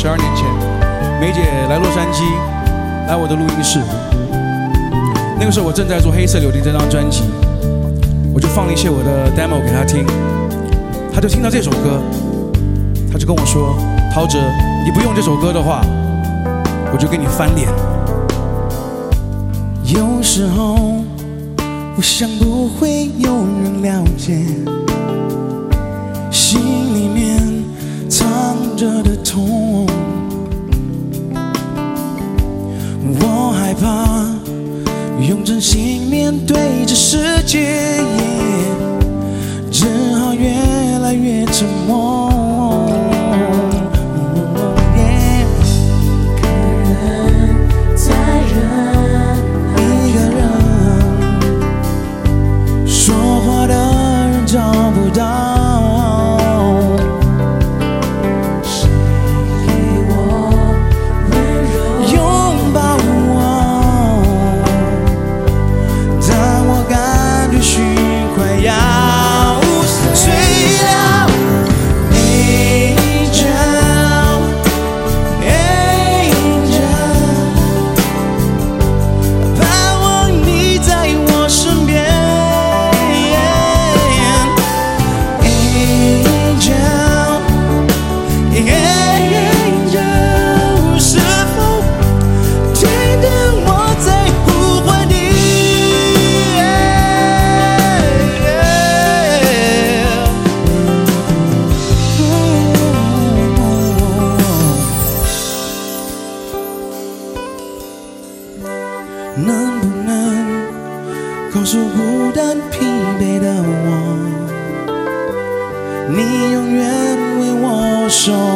12年前，梅姐来洛杉矶，来我的录音室。那个时候我正在做《黑色柳丁》这张专辑，我就放了一些我的 demo 给她听，她就听到这首歌，她就跟我说：“陶喆，你不用这首歌的话，我就跟你翻脸。” 有时候我想不会有人了解心里面藏着的痛，我害怕用真心面对这世界，只好越来越沉默。找不到谁给我温柔拥抱我，当我感觉心快要碎了。Angel， 盼望你在我身边。能不能告诉孤单疲惫的我，你永远为我守